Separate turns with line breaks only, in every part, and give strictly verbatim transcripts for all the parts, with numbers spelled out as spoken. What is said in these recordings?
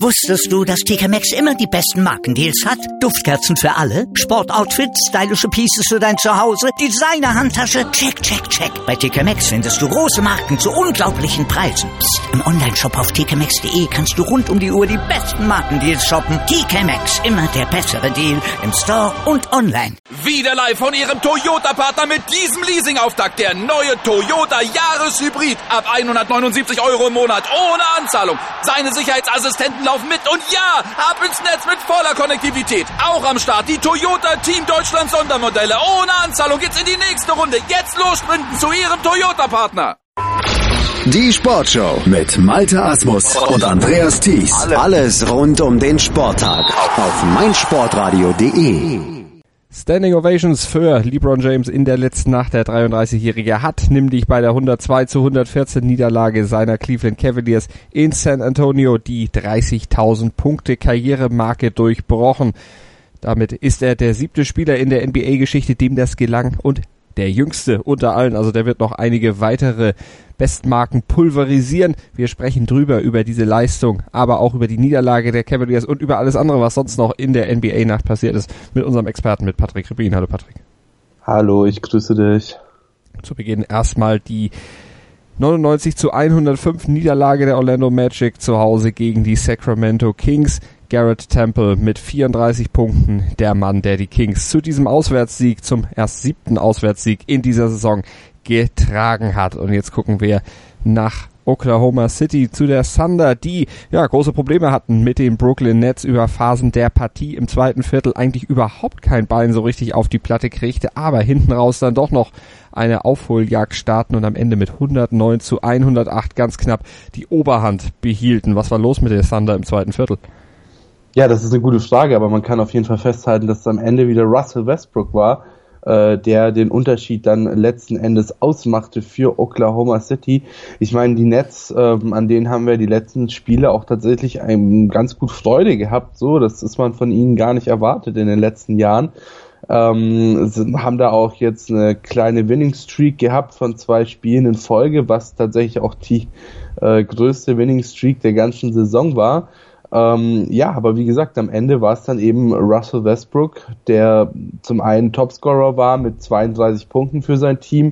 Wusstest du, dass T K Maxx immer die besten Markendeals hat? Duftkerzen für alle, Sportoutfits, stylische Pieces für dein Zuhause, Designer-Handtasche, check, check, check. Bei T K Maxx findest du große Marken zu unglaublichen Preisen. Psst. Im Onlineshop auf t k maxx punkt d e kannst du rund um die Uhr die besten Markendeals shoppen. T K Maxx, immer der bessere Deal im Store und online.
Wieder live von Ihrem Toyota-Partner mit diesem Leasing-Auftakt. Der neue Toyota Jahreshybrid. Ab hundertneunundsiebzig Euro im Monat ohne Anzahlung. Seine Sicherheitsassistenten laufen mit und ja, ab ins Netz mit voller Konnektivität. Auch am Start die Toyota Team Deutschland Sondermodelle. Ohne Anzahlung geht's in die nächste Runde. Jetzt los sprinten zu Ihrem Toyota-Partner.
Die Sportshow mit Malte Asmus und Andreas Thies. Alles rund um den Sporttag auf meinsportradio punkt de.
Standing Ovations für LeBron James in der letzten Nacht. Der dreiunddreißigjährige hat nämlich bei der hundertzwei zu hundertvierzehn Niederlage seiner Cleveland Cavaliers in San Antonio die dreißigtausend Punkte Karrieremarke durchbrochen. Damit ist er der siebte Spieler in der N B A-Geschichte, dem das gelang, und der jüngste unter allen. Also der wird noch einige weitere Bestmarken pulverisieren. Wir sprechen drüber, über diese Leistung, aber auch über die Niederlage der Cavaliers und über alles andere, was sonst noch in der N B A-Nacht passiert ist, mit unserem Experten, mit Patrick Rubin. Hallo Patrick.
Hallo, ich grüße dich.
Zu Beginn erstmal die neunundneunzig zu hundertfünf Niederlage der Orlando Magic zu Hause gegen die Sacramento Kings. Garrett Temple mit vierunddreißig Punkten, der Mann, der die Kings zu diesem Auswärtssieg, zum erst siebten Auswärtssieg in dieser Saison getragen hat. Und jetzt gucken wir nach Oklahoma City zu der Thunder, die ja große Probleme hatten mit den Brooklyn Nets über Phasen der Partie. Im zweiten Viertel eigentlich überhaupt kein Bein so richtig auf die Platte kriegte, aber hinten raus dann doch noch eine Aufholjagd starten und am Ende mit hundertneun zu hundertacht ganz knapp die Oberhand behielten. Was war los mit der Thunder im zweiten Viertel?
Ja, das ist eine gute Frage, aber man kann auf jeden Fall festhalten, dass es am Ende wieder Russell Westbrook war, äh, der den Unterschied dann letzten Endes ausmachte für Oklahoma City. Ich meine, die Nets, äh, an denen haben wir die letzten Spiele auch tatsächlich ein, ganz gut Freude gehabt. So, das ist man von ihnen gar nicht erwartet in den letzten Jahren. Ähm, sind, haben da auch jetzt eine kleine Winning Streak gehabt von zwei Spielen in Folge, was tatsächlich auch die äh, größte Winning Streak der ganzen Saison war. Ähm, ja, aber wie gesagt, am Ende war es dann eben Russell Westbrook, der zum einen Topscorer war mit zweiunddreißig Punkten für sein Team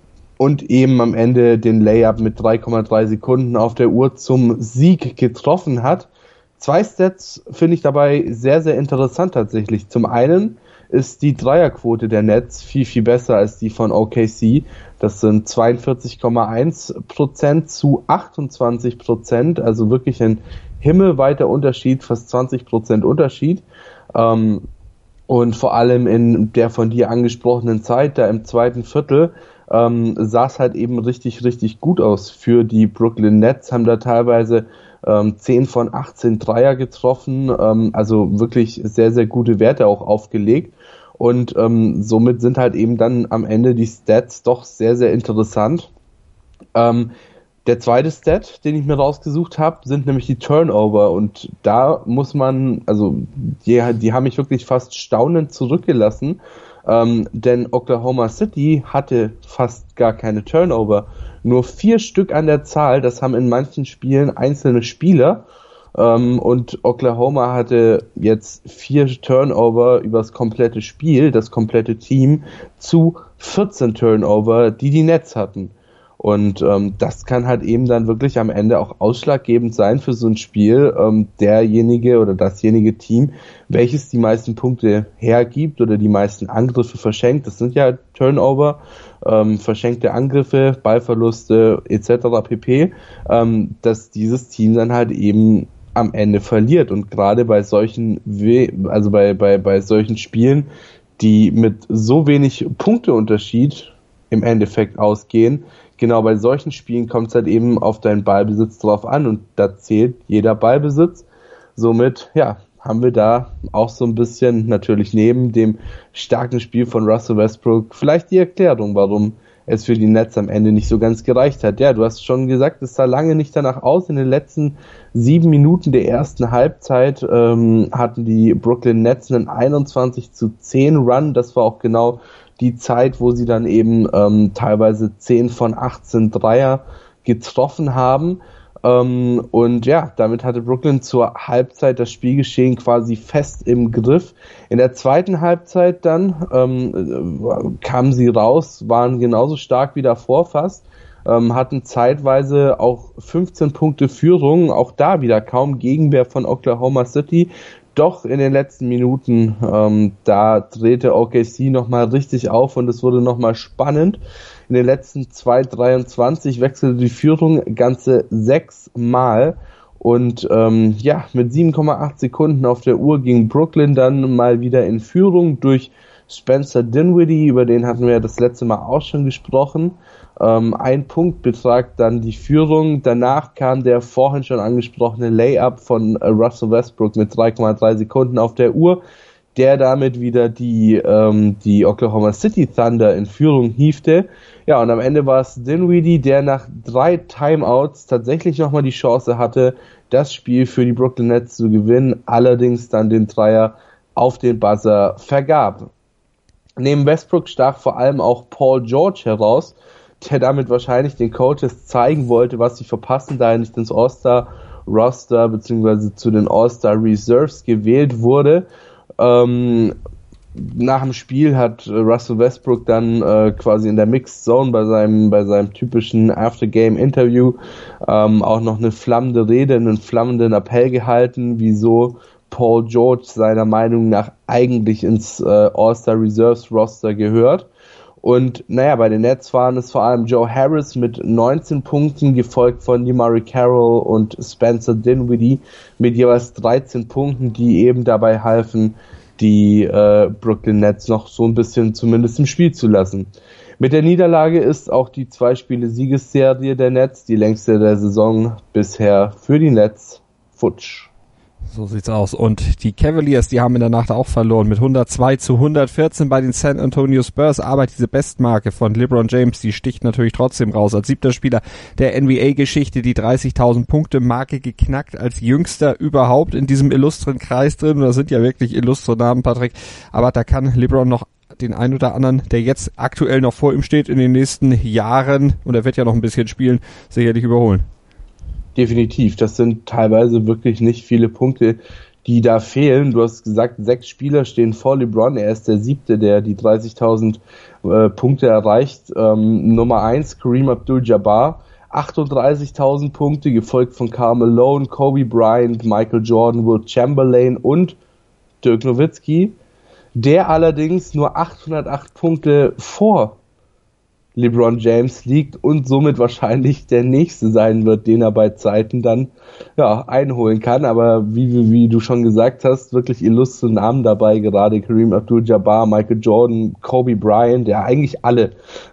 und eben am Ende den Layup mit drei Komma drei Sekunden auf der Uhr zum Sieg getroffen hat. Zwei Stats finde ich dabei sehr, sehr interessant tatsächlich. Zum einen ist die Dreierquote der Nets viel, viel besser als die von O K C. Das sind zweiundvierzig Komma eins Prozent zu achtundzwanzig Prozent, also wirklich ein himmelweiter Unterschied, fast zwanzig Prozent Unterschied. Ähm, und vor allem in der von dir angesprochenen Zeit, da im zweiten Viertel, ähm, sah es halt eben richtig, richtig gut aus für die Brooklyn Nets, haben da teilweise ähm, zehn von achtzehn Dreier getroffen, ähm, also wirklich sehr, sehr gute Werte auch aufgelegt. Und ähm, somit sind halt eben dann am Ende die Stats doch sehr, sehr interessant. Ähm, Der zweite Stat, den ich mir rausgesucht habe, sind nämlich die Turnover, und da muss man, also die, die haben mich wirklich fast staunend zurückgelassen, ähm, denn Oklahoma City hatte fast gar keine Turnover, nur vier Stück an der Zahl, das haben in manchen Spielen einzelne Spieler, ähm, und Oklahoma hatte jetzt vier Turnover übers komplette Spiel, das komplette Team, zu vierzehn Turnover, die die Nets hatten. Und ähm, das kann halt eben dann wirklich am Ende auch ausschlaggebend sein für so ein Spiel. Ähm, derjenige oder dasjenige Team, welches die meisten Punkte hergibt oder die meisten Angriffe verschenkt, das sind ja Turnover, ähm, verschenkte Angriffe, Ballverluste et cetera pp., ähm, dass dieses Team dann halt eben am Ende verliert. Und gerade bei solchen, We- also bei, bei, bei solchen Spielen, die mit so wenig Punkteunterschied im Endeffekt ausgehen, genau bei solchen Spielen kommt es halt eben auf deinen Ballbesitz drauf an, und da zählt jeder Ballbesitz. Somit, ja, haben wir da auch so ein bisschen natürlich neben dem starken Spiel von Russell Westbrook vielleicht die Erklärung, warum es für die Nets am Ende nicht so ganz gereicht hat. Ja, du hast schon gesagt, es sah lange nicht danach aus. In den letzten sieben Minuten der ersten Halbzeit ähm, hatten die Brooklyn Nets einen einundzwanzig zu zehn Run. Das war auch genau die Zeit, wo sie dann eben ähm, teilweise zehn von achtzehn Dreier getroffen haben. Ähm, und ja, damit hatte Brooklyn zur Halbzeit das Spielgeschehen quasi fest im Griff. In der zweiten Halbzeit dann ähm, kamen sie raus, waren genauso stark wie davor fast, ähm, hatten zeitweise auch fünfzehn Punkte Führung, auch da wieder kaum Gegenwehr von Oklahoma City. Doch in den letzten Minuten, ähm, da drehte O K C nochmal richtig auf und es wurde nochmal spannend. In den letzten zwei dreiundzwanzig wechselte die Führung ganze sechs Mal. Und ähm, ja, mit sieben Komma acht Sekunden auf der Uhr ging Brooklyn dann mal wieder in Führung durch Spencer Dinwiddie, über den hatten wir ja das letzte Mal auch schon gesprochen. Ähm, ein Punkt betragt dann die Führung. Danach kam der vorhin schon angesprochene Layup von äh, Russell Westbrook mit drei Komma drei Sekunden auf der Uhr, der damit wieder die ähm, die Oklahoma City Thunder in Führung hiefte. Ja, und am Ende war es Dinwiddie, der nach drei Timeouts tatsächlich nochmal die Chance hatte, das Spiel für die Brooklyn Nets zu gewinnen, allerdings dann den Dreier auf den Buzzer vergab. Neben Westbrook stach vor allem auch Paul George heraus, der damit wahrscheinlich den Coaches zeigen wollte, was sie verpassen, da er nicht ins All-Star-Roster bzw. zu den All-Star-Reserves gewählt wurde. Ähm, nach dem Spiel hat Russell Westbrook dann äh, quasi in der Mixed Zone bei seinem bei seinem typischen After-Game-Interview ähm, auch noch eine flammende Rede, einen flammenden Appell gehalten, wieso Paul George seiner Meinung nach eigentlich ins äh, All-Star-Reserves-Roster gehört. Und naja, bei den Nets waren es vor allem Joe Harris mit neunzehn Punkten, gefolgt von DeMarre Carroll und Spencer Dinwiddie mit jeweils dreizehn Punkten, die eben dabei halfen, die äh, Brooklyn Nets noch so ein bisschen zumindest im Spiel zu lassen. Mit der Niederlage ist auch die Zwei-Spiele-Siegesserie der Nets, die längste der Saison bisher, für die Nets futsch.
So sieht's aus. Und die Cavaliers, die haben in der Nacht auch verloren mit hundertzwei zu hundertvierzehn bei den San Antonio Spurs. Aber diese Bestmarke von LeBron James, die sticht natürlich trotzdem raus. Als siebter Spieler der N B A-Geschichte die dreißigtausend Punkte Marke geknackt, als jüngster überhaupt in diesem illustren Kreis drin. Und das sind ja wirklich illustre Namen, Patrick. Aber da kann LeBron noch den ein oder anderen, der jetzt aktuell noch vor ihm steht, in den nächsten Jahren, und er wird ja noch ein bisschen spielen, sicherlich überholen.
Definitiv, das sind teilweise wirklich nicht viele Punkte, die da fehlen. Du hast gesagt, sechs Spieler stehen vor LeBron, er ist der siebte, der die dreißigtausend äh, Punkte erreicht. Ähm, Nummer eins, Kareem Abdul-Jabbar, achtunddreißigtausend Punkte, gefolgt von Karl Malone, Kobe Bryant, Michael Jordan, Wilt Chamberlain und Dirk Nowitzki, der allerdings nur achthundertacht Punkte vor LeBron James liegt und somit wahrscheinlich der nächste sein wird, den er bei Zeiten dann ja einholen kann. Aber wie, wie du schon gesagt hast, wirklich illustre Namen dabei, gerade Kareem Abdul-Jabbar, Michael Jordan, Kobe Bryant, ja eigentlich alle.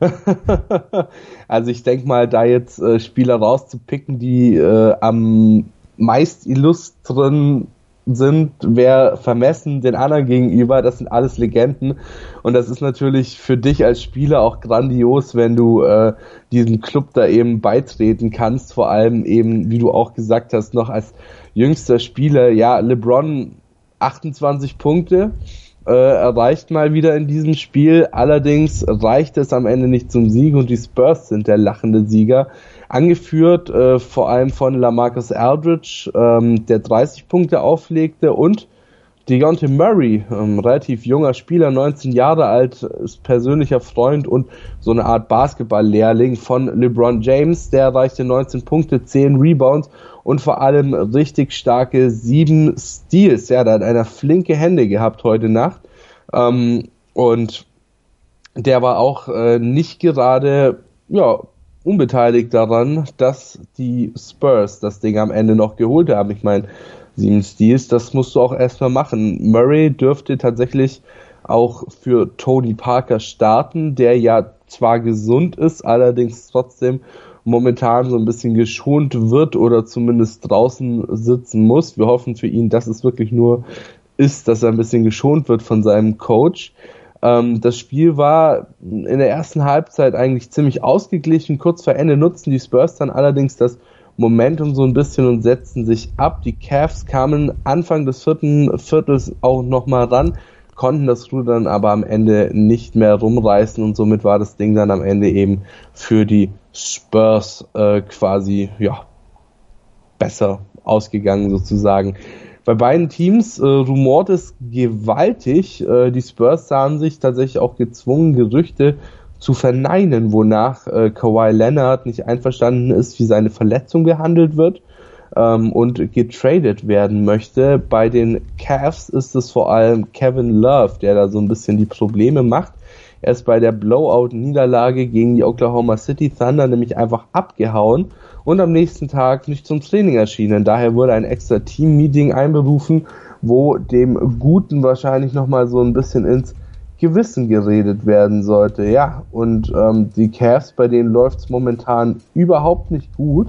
Also ich denke mal, da jetzt äh, Spieler rauszupicken, die äh, am meist illustren sind, wer vermessen den anderen gegenüber, das sind alles Legenden und das ist natürlich für dich als Spieler auch grandios, wenn du äh, diesem Club da eben beitreten kannst, vor allem eben, wie du auch gesagt hast, noch als jüngster Spieler. Ja, LeBron achtundzwanzig Punkte äh, erreicht mal wieder in diesem Spiel, allerdings reicht es am Ende nicht zum Sieg und die Spurs sind der lachende Sieger. Angeführt äh, vor allem von LaMarcus Aldridge, ähm, der dreißig Punkte auflegte, und Dejounte Murray, ähm, relativ junger Spieler, neunzehn Jahre alt, ist persönlicher Freund und so eine Art Basketball-Lehrling von LeBron James, der erreichte neunzehn Punkte, zehn Rebounds und vor allem richtig starke sieben Steals. Ja, der hat einer flinke Hände gehabt heute Nacht ähm, und der war auch äh, nicht gerade, ja, unbeteiligt daran, dass die Spurs das Ding am Ende noch geholt haben. Ich meine, sieben Steals, das musst du auch erstmal machen. Murray dürfte tatsächlich auch für Tony Parker starten, der ja zwar gesund ist, allerdings trotzdem momentan so ein bisschen geschont wird oder zumindest draußen sitzen muss. Wir hoffen für ihn, dass es wirklich nur ist, dass er ein bisschen geschont wird von seinem Coach. Das Spiel war in der ersten Halbzeit eigentlich ziemlich ausgeglichen. Kurz vor Ende nutzten die Spurs dann allerdings das Momentum so ein bisschen und setzten sich ab. Die Cavs kamen Anfang des vierten Viertels auch nochmal ran, konnten das Ruder dann aber am Ende nicht mehr rumreißen und somit war das Ding dann am Ende eben für die Spurs äh, quasi ja besser ausgegangen sozusagen. Bei beiden Teams äh, rumort es gewaltig. Äh, die Spurs sahen sich tatsächlich auch gezwungen, Gerüchte zu verneinen, wonach äh, Kawhi Leonard nicht einverstanden ist, wie seine Verletzung behandelt wird ähm, und getradet werden möchte. Bei den Cavs ist es vor allem Kevin Love, der da so ein bisschen die Probleme macht. Er ist bei der Blowout-Niederlage gegen die Oklahoma City Thunder nämlich einfach abgehauen und am nächsten Tag nicht zum Training erschienen. Daher wurde ein extra Team-Meeting einberufen, wo dem Guten wahrscheinlich nochmal so ein bisschen ins Gewissen geredet werden sollte. Ja, und ähm, die Cavs, bei denen läuft es momentan überhaupt nicht gut,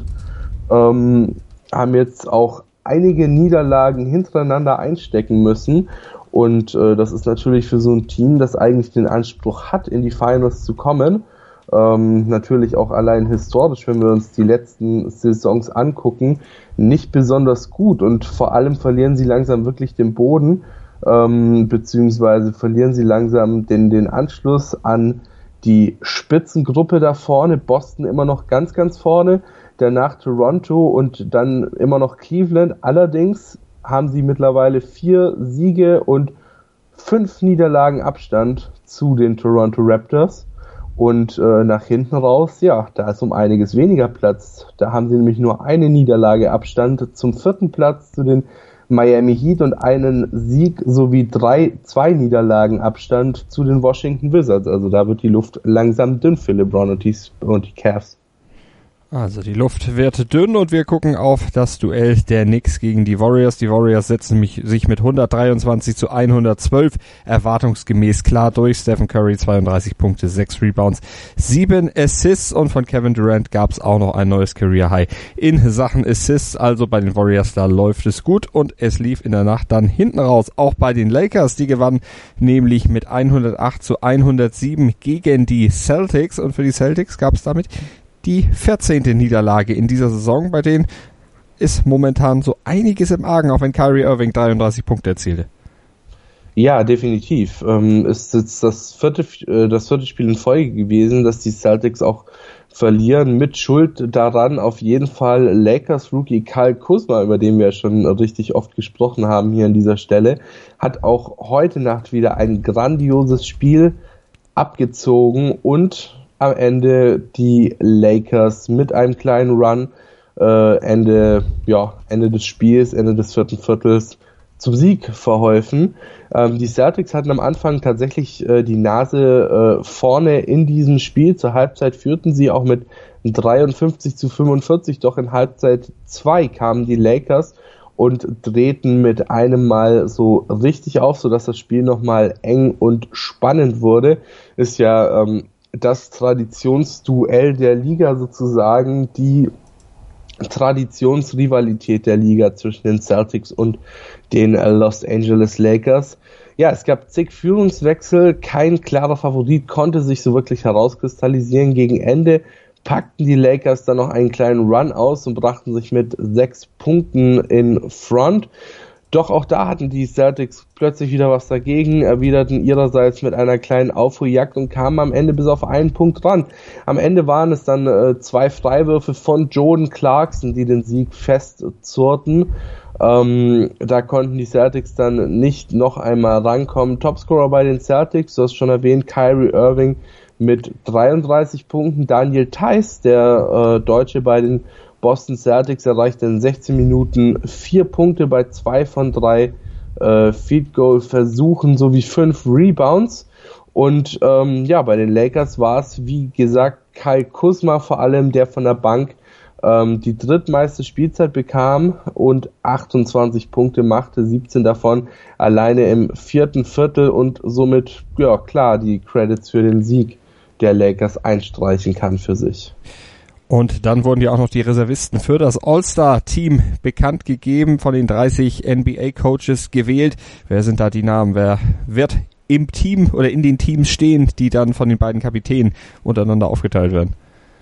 ähm, haben jetzt auch einige Niederlagen hintereinander einstecken müssen. Und äh, das ist natürlich für so ein Team, das eigentlich den Anspruch hat, in die Finals zu kommen, ähm, natürlich auch allein historisch, wenn wir uns die letzten Saisons angucken, nicht besonders gut. Und vor allem verlieren sie langsam wirklich den Boden, ähm, beziehungsweise verlieren sie langsam den, den Anschluss an die Spitzengruppe da vorne. Boston immer noch ganz, ganz vorne, danach Toronto und dann immer noch Cleveland. Allerdings haben sie mittlerweile vier Siege und fünf Niederlagen Abstand zu den Toronto Raptors. Und äh, nach hinten raus, ja, da ist um einiges weniger Platz. Da haben sie nämlich nur eine Niederlage Abstand zum vierten Platz zu den Miami Heat und einen Sieg sowie drei, zwei Niederlagen Abstand zu den Washington Wizards. Also da wird die Luft langsam dünn für LeBron und die, und die Cavs.
Also die Luft wird dünn und wir gucken auf das Duell der Knicks gegen die Warriors. Die Warriors setzen mich, sich mit hundertdreiundzwanzig zu hundertzwölf erwartungsgemäß klar durch. Stephen Curry zweiunddreißig Punkte, sechs Rebounds, sieben Assists und von Kevin Durant gab es auch noch ein neues Career High in Sachen Assists. Also bei den Warriors, da läuft es gut und es lief in der Nacht dann hinten raus. Auch bei den Lakers, die gewannen nämlich mit hundertacht zu hundertsieben gegen die Celtics und für die Celtics gab es damit die vierzehnte Niederlage in dieser Saison, bei denen ist momentan so einiges im Argen, auch wenn Kyrie Irving dreiunddreißig Punkte erzielte.
Ja, definitiv. Ähm, ist jetzt das vierte, äh, das vierte Spiel in Folge gewesen, dass die Celtics auch verlieren. Mit Schuld daran auf jeden Fall Lakers Rookie Kyle Kuzma, über den wir schon richtig oft gesprochen haben hier an dieser Stelle, hat auch heute Nacht wieder ein grandioses Spiel abgezogen und am Ende die Lakers mit einem kleinen Run äh, Ende, ja, Ende des Spiels, Ende des vierten Viertels zum Sieg verholfen. Ähm, die Celtics hatten am Anfang tatsächlich äh, die Nase äh, vorne in diesem Spiel. Zur Halbzeit führten sie auch mit dreiundfünfzig zu fünfundvierzig, doch in Halbzeit zwei kamen die Lakers und drehten mit einem Mal so richtig auf, sodass das Spiel nochmal eng und spannend wurde. Ist ja ähm, das Traditionsduell der Liga sozusagen, die Traditionsrivalität der Liga zwischen den Celtics und den Los Angeles Lakers. Ja, es gab zig Führungswechsel, kein klarer Favorit konnte sich so wirklich herauskristallisieren. Gegen Ende packten die Lakers dann noch einen kleinen Run aus und brachten sich mit sechs Punkten in Front. Doch auch da hatten die Celtics plötzlich wieder was dagegen, erwiderten ihrerseits mit einer kleinen Aufholjagd und kamen am Ende bis auf einen Punkt ran. Am Ende waren es dann äh, zwei Freiwürfe von Jordan Clarkson, die den Sieg festzurrten. Ähm, da konnten die Celtics dann nicht noch einmal rankommen. Topscorer bei den Celtics, du hast schon erwähnt, Kyrie Irving mit dreiunddreißig Punkten. Daniel Theis, der äh, Deutsche bei den Boston Celtics, erreichte in sechzehn Minuten vier Punkte bei zwei von drei äh, Field Goal Versuchen sowie fünf Rebounds. Und ähm, ja, bei den Lakers war es, wie gesagt, Kyle Kuzma vor allem, der von der Bank ähm, die drittmeiste Spielzeit bekam und achtundzwanzig Punkte machte, siebzehn davon alleine im vierten Viertel und somit, ja klar, die Credits für den Sieg der Lakers einstreichen kann für sich.
Und dann wurden ja auch noch die Reservisten für das All-Star-Team bekannt gegeben, von den dreißig N B A-Coaches gewählt. Wer sind da die Namen? Wer wird im Team oder in den Teams stehen, die dann von den beiden Kapitänen untereinander aufgeteilt werden?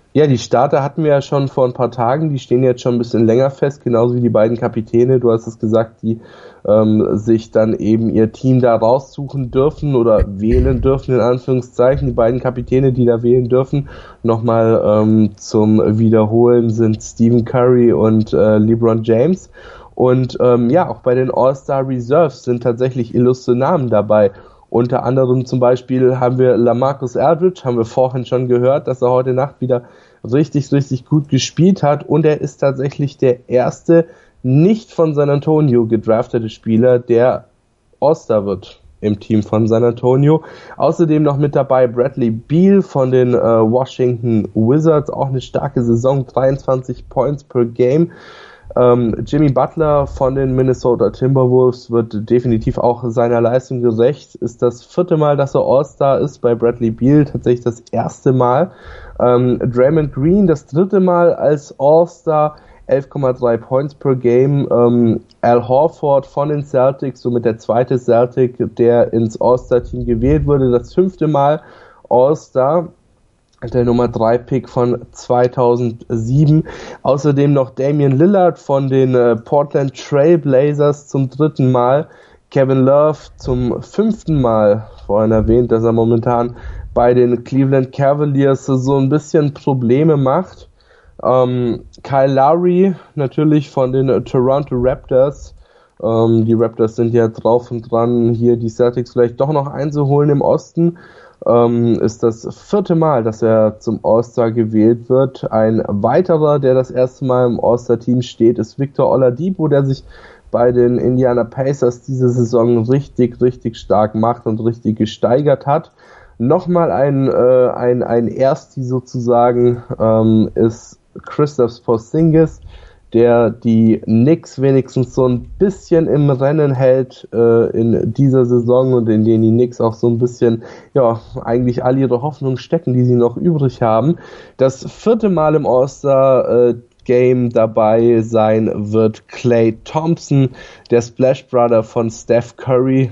Ja, die Starter hatten wir ja schon vor ein paar Tagen, die stehen jetzt schon ein bisschen länger fest, genauso wie die beiden Kapitäne, du hast es gesagt, die ähm, sich dann eben ihr Team da raussuchen dürfen oder wählen dürfen, in Anführungszeichen. Die beiden Kapitäne, die da wählen dürfen, nochmal ähm, zum Wiederholen sind Stephen Curry und äh, LeBron James. Und ähm, ja, auch bei den All-Star Reserves sind tatsächlich illustre Namen dabei. Unter anderem zum Beispiel haben wir LaMarcus Aldridge, haben wir vorhin schon gehört, dass er heute Nacht wieder richtig, richtig gut gespielt hat, und er ist tatsächlich der erste nicht von San Antonio gedraftete Spieler, der All-Star wird im Team von San Antonio. Außerdem noch mit dabei Bradley Beal von den äh, Washington Wizards, auch eine starke Saison, dreiundzwanzig Points per Game. Ähm, Jimmy Butler von den Minnesota Timberwolves wird definitiv auch seiner Leistung gerecht. Ist das vierte Mal, dass er All-Star ist, bei Bradley Beal tatsächlich das erste Mal. Ähm, Draymond Green das dritte Mal als All-Star, elf Komma drei Points per Game. Ähm, Al Horford von den Celtics, somit der zweite Celtic, der ins All-Star-Team gewählt wurde, das fünfte Mal All-Star. Der Nummer drei Pick von zweitausendsieben. Außerdem noch Damian Lillard von den äh, Portland Trail Blazers zum dritten Mal. Kevin Love zum fünften Mal. Vorhin erwähnt, dass er momentan bei den Cleveland Cavaliers so ein bisschen Probleme macht. Ähm, Kyle Lowry natürlich von den äh, Toronto Raptors. Ähm, die Raptors sind ja drauf und dran, hier die Celtics vielleicht doch noch einzuholen im Osten. Ähm, ist das vierte Mal, dass er zum All-Star gewählt wird. Ein weiterer, der das erste Mal im All-Star-Team steht, ist Victor Oladipo, der sich bei den Indiana Pacers diese Saison richtig, richtig stark macht und richtig gesteigert hat. Nochmal ein, äh, ein, ein Ersti sozusagen ähm, ist Kristaps Porzingis, der die Knicks wenigstens so ein bisschen im Rennen hält äh, in dieser Saison und in denen die Knicks auch so ein bisschen, ja, eigentlich all ihre Hoffnungen stecken, die sie noch übrig haben. Das vierte Mal im All-Star äh, Game dabei sein wird Klay Thompson, der Splash Brother von Steph Curry.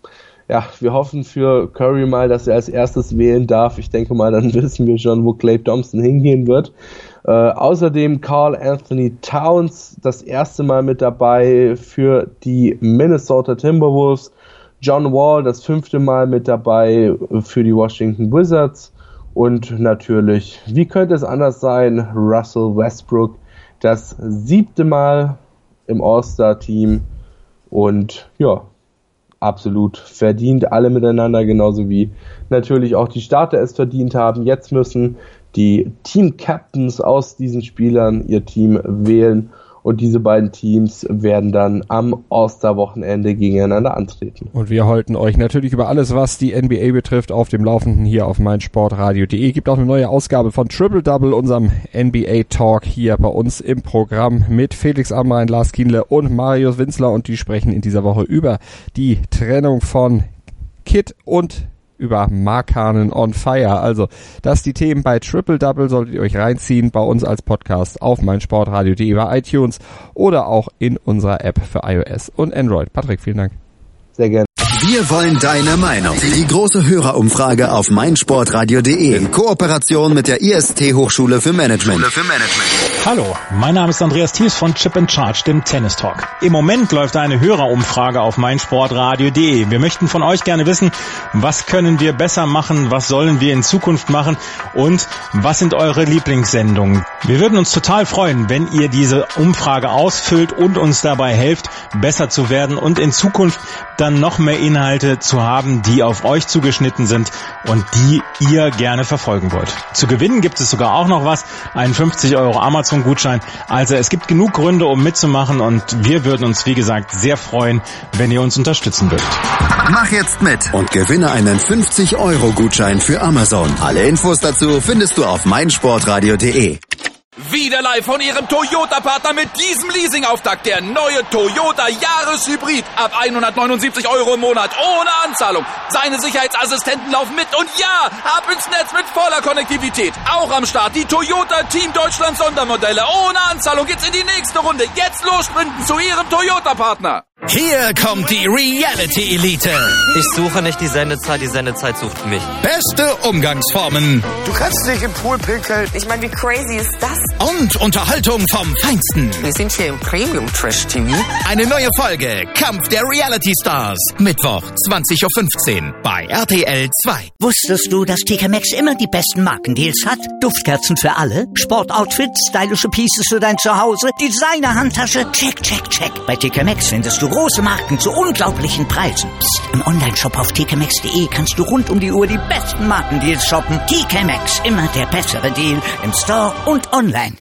Ja, wir hoffen für Curry mal, dass er als erstes wählen darf. Ich denke mal, dann wissen wir schon, wo Klay Thompson hingehen wird. Äh, außerdem Karl Anthony Towns, das erste Mal mit dabei für die Minnesota Timberwolves. John Wall, das fünfte Mal mit dabei für die Washington Wizards. Und natürlich, wie könnte es anders sein, Russell Westbrook, das siebte Mal im All-Star-Team. Und ja, absolut verdient, alle miteinander, genauso wie natürlich auch die Starter es verdient haben. Jetzt müssen die Team-Captains aus diesen Spielern ihr Team wählen, und diese beiden Teams werden dann am All-Star-Wochenende gegeneinander antreten.
Und wir halten euch natürlich über alles, was die N B A betrifft, auf dem Laufenden hier auf meinsportradio punkt de. Gibt auch eine neue Ausgabe von Triple Double, unserem N B A-Talk hier bei uns im Programm mit Felix Amrain, Lars Kienle und Marius Winzler, und die sprechen in dieser Woche über die Trennung von Kid und über Markkanen on Fire. Also, das die Themen bei Triple Double, solltet ihr euch reinziehen bei uns als Podcast auf meinsportradio punkt de, über iTunes oder auch in unserer App für iOS und Android. Patrick, vielen Dank.
Sehr gerne.
Wir wollen deine Meinung. Die große Hörerumfrage auf meinsportradio punkt de in Kooperation mit der I S T-Hochschule für Management.
Hallo, mein Name ist Andreas Thies von Chip and Charge, dem Tennis Talk. Im Moment läuft eine Hörerumfrage auf meinsportradio punkt de. Wir möchten von euch gerne wissen, was können wir besser machen, was sollen wir in Zukunft machen und was sind eure Lieblingssendungen. Wir würden uns total freuen, wenn ihr diese Umfrage ausfüllt und uns dabei helft, besser zu werden und in Zukunft dann noch mehr Inhalte zu haben, die auf euch zugeschnitten sind und die ihr gerne verfolgen wollt. Zu gewinnen gibt es sogar auch noch was, einen fünfzig Euro Amazon-Gutschein. Also es gibt genug Gründe, um mitzumachen, und wir würden uns, wie gesagt, sehr freuen, wenn ihr uns unterstützen würdet.
Mach jetzt mit und gewinne einen fünfzig Euro Gutschein für Amazon. Alle Infos dazu findest du auf meinsportradio punkt de.
Wieder live von Ihrem Toyota-Partner mit diesem Leasing-Auftakt. Der neue Toyota Jahreshybrid. Ab hundertneunundsiebzig Euro im Monat. Ohne Anzahlung. Seine Sicherheitsassistenten laufen mit. Und ja, ab ins Netz mit voller Konnektivität. Auch am Start die Toyota Team Deutschland Sondermodelle. Ohne Anzahlung geht's in die nächste Runde. Jetzt los sprinten zu Ihrem Toyota-Partner.
Hier kommt die Reality Elite.
Ich suche nicht die Sendezeit, die Sendezeit sucht mich.
Beste Umgangsformen.
Du kannst nicht im Pool pinkeln.
Ich meine, wie crazy ist das?
Und Unterhaltung vom Feinsten.
Wir sind hier im Premium-Trash-T V.
Eine neue Folge Kampf der Reality Stars. Mittwoch, zwanzig Uhr fünfzehn bei R T L zwei.
Wusstest du, dass T K Maxx immer die besten Markendeals hat? Duftkerzen für alle, Sportoutfits, stylische Pieces für dein Zuhause, Designer-Handtasche, check, check, check. Bei T K Maxx findest du große Marken zu unglaublichen Preisen. Psst. Im Onlineshop auf t k maxx punkt d e kannst du rund um die Uhr die besten Markendeals shoppen. T K Maxx, immer der bessere Deal im Store und online.